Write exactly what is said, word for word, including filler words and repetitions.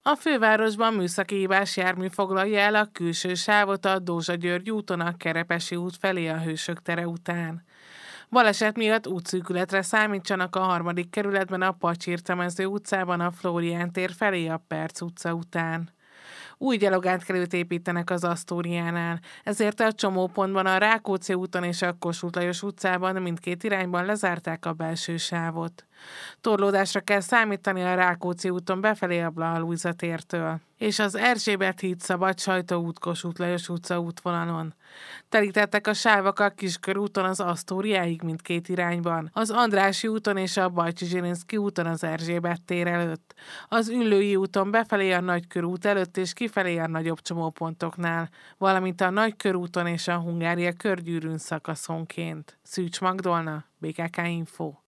A fővárosban műszaki hibás jármű foglalja el a külső sávot a Dózsa-György úton a Kerepesi út felé a Hősök tere után. Baleset miatt útszűkületre számítsanak a harmadik kerületben a Pacsirtamező utcában a Flórián tér felé a Perc utca után. Új gyalogátkelőt építenek az Asztóriánál, ezért a csomópontban a Rákóczi úton és a Kossuth Lajos utcában mindkét irányban lezárták a belső sávot. Torlódásra kell számítani a Rákóczi úton befelé a Blaha Lujza tértől, és az Erzsébet híd Szabad Sajtóút Kossuth Lajos utca útvonalon. Telítettek a sávok a Kiskörúton az Asztóriáig mindkét irányban, az Andrássy úton és a Bajcsy-Zsilinszky úton az Erzsébet tér előtt, az Üllői úton befelé a Nagykörút előtt és kifelé a nagyobb csomópontoknál, valamint a Nagykörúton és a Hungária körgyűrűn szakaszonként. Szűcs Magdolna, bé ká ká Info.